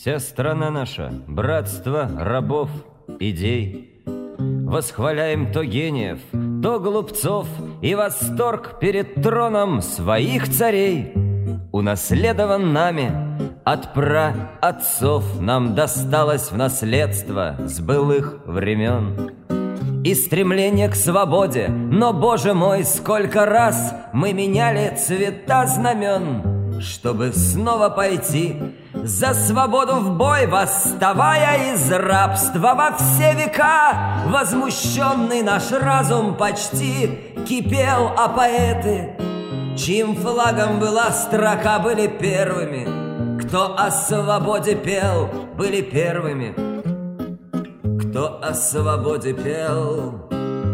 Вся страна наша, братство рабов, идей. Восхваляем то гениев, то глупцов, и восторг перед троном своих царей унаследован нами от праотцов, нам досталось в наследство с былых времен. И стремление к свободе, но, Боже мой, сколько раз мы меняли цвета знамен, чтобы снова пойти за свободу в бой, восставая из рабства во все века. Возмущенный наш разум почти кипел, а поэты, чьим флагом была строка, были первыми. Кто о свободе пел, были первыми. Кто о свободе пел.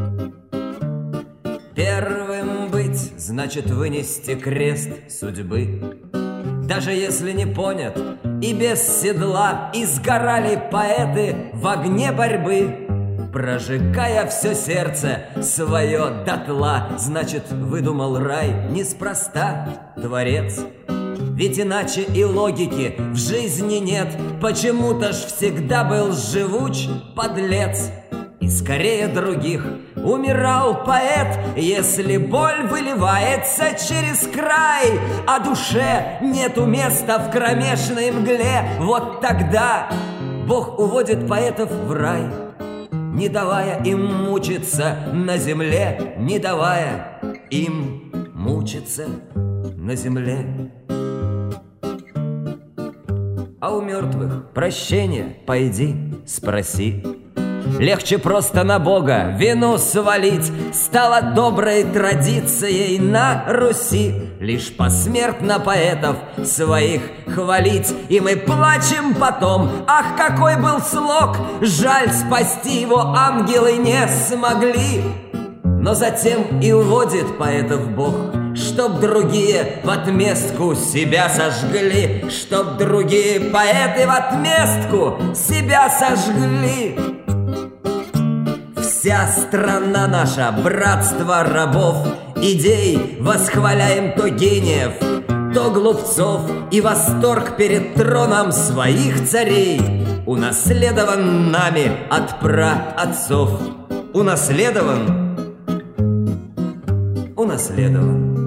Первым быть значит вынести крест судьбы. Даже если не понят и без седла, и сгорали поэты в огне борьбы, прожигая все сердце свое дотла. Значит, выдумал рай неспроста Творец. Ведь иначе и логики в жизни нет. Почему-то ж всегда был живуч подлец. И скорее других умирал поэт, если боль выливается через край, а душе нету места в кромешной мгле. Вот тогда Бог уводит поэтов в рай, не давая им мучиться на земле, не давая им мучиться на земле. А у мертвых прощения пойди спроси. Легче просто на Бога вину свалить стало доброй традицией на Руси. Лишь посмертно поэтов своих хвалить, и мы плачем потом: ах, какой был слог! Жаль, спасти его ангелы не смогли. Но затем и уводит поэтов Бог, чтоб другие в отместку себя сожгли, чтоб другие поэты в отместку себя сожгли. Вся страна наша, братство рабов, идей, восхваляем то гениев, то глупцов, и восторг перед троном своих царей унаследован нами от праотцов. Унаследован.